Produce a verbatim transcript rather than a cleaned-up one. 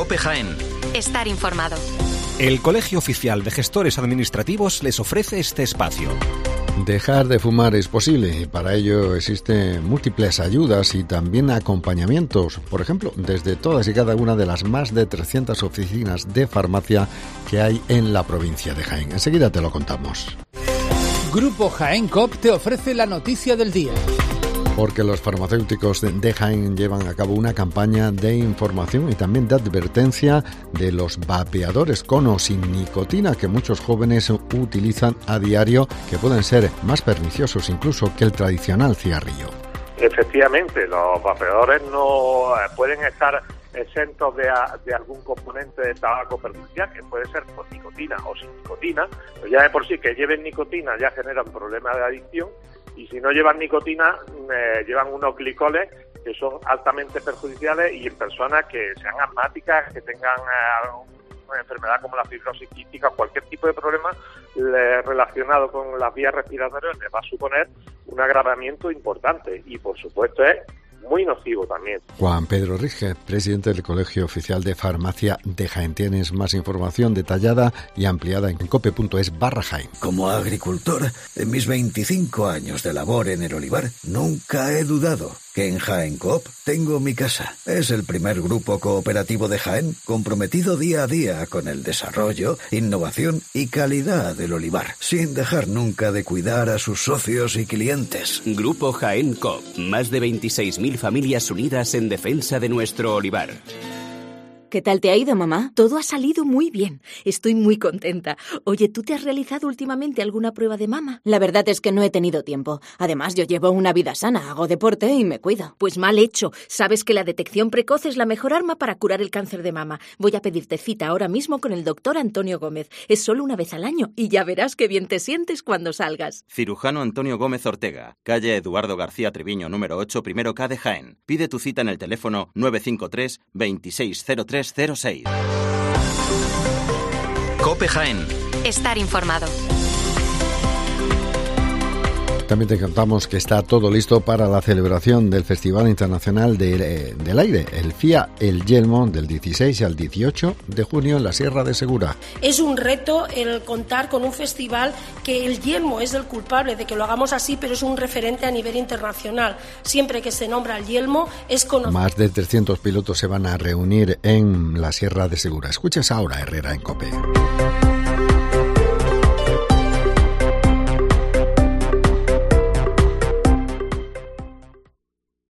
COPE Jaén. Estar informado. El Colegio Oficial de Gestores Administrativos les ofrece este espacio. Dejar de fumar es posible y para ello existen múltiples ayudas y también acompañamientos, por ejemplo, desde todas y cada una de las más de trescientas oficinas de farmacia que hay en la provincia de Jaén. Enseguida te lo contamos. Grupo Jaén Coop te ofrece la noticia del día. Porque los farmacéuticos de Jaén llevan a cabo una campaña de información y también de advertencia de los vapeadores con o sin nicotina que muchos jóvenes utilizan a diario, que pueden ser más perniciosos incluso que el tradicional cigarrillo. Efectivamente, los vapeadores no pueden estar exentos de, de algún componente de tabaco perjudicial, que puede ser por nicotina o sin nicotina, pero ya de por sí que lleven nicotina ya generan problemas de adicción. Y si no llevan nicotina, eh, llevan unos glicoles que son altamente perjudiciales y en personas que sean asmáticas, que tengan eh, una enfermedad como la fibrosis quística, cualquier tipo de problema eh, relacionado con las vías respiratorias les va a suponer un agravamiento importante y por supuesto es muy nocivo también. Juan Pedro Ríguez, presidente del Colegio Oficial de Farmacia de Jaén. Tienes más información detallada y ampliada en cope.es barra Jaén. Como agricultor, en mis veinticinco años de labor en el olivar, nunca he dudado que en Jaén Coop tengo mi casa. Es el primer grupo cooperativo de Jaén comprometido día a día con el desarrollo, innovación y calidad del olivar, sin dejar nunca de cuidar a sus socios y clientes. Grupo Jaén Coop, más de veintiséis mil familias unidas en defensa de nuestro olivar. ¿Qué tal te ha ido, mamá? Todo ha salido muy bien. Estoy muy contenta. Oye, ¿tú te has realizado últimamente alguna prueba de mama? La verdad es que no he tenido tiempo. Además, yo llevo una vida sana, hago deporte y me cuido. Pues mal hecho. Sabes que la detección precoz es la mejor arma para curar el cáncer de mama. Voy a pedirte cita ahora mismo con el doctor Antonio Gómez. Es solo una vez al año y ya verás qué bien te sientes cuando salgas. Cirujano Antonio Gómez Ortega, calle Eduardo García Treviño, número ocho, primero K de Jaén. Pide tu cita en el teléfono nueve cinco tres, veintiséis cero tres cero seis. COPE Jaén. Estar informado. También te contamos que está todo listo para la celebración del Festival Internacional de, eh, del Aire, el F I A El Yelmo, del dieciséis al dieciocho de junio en la Sierra de Segura. Es un reto el contar con un festival que el Yelmo es el culpable de que lo hagamos así, pero es un referente a nivel internacional. Siempre que se nombra el Yelmo es conocido. Más de trescientos pilotos se van a reunir en la Sierra de Segura. Escuchas ahora Herrera en COPE.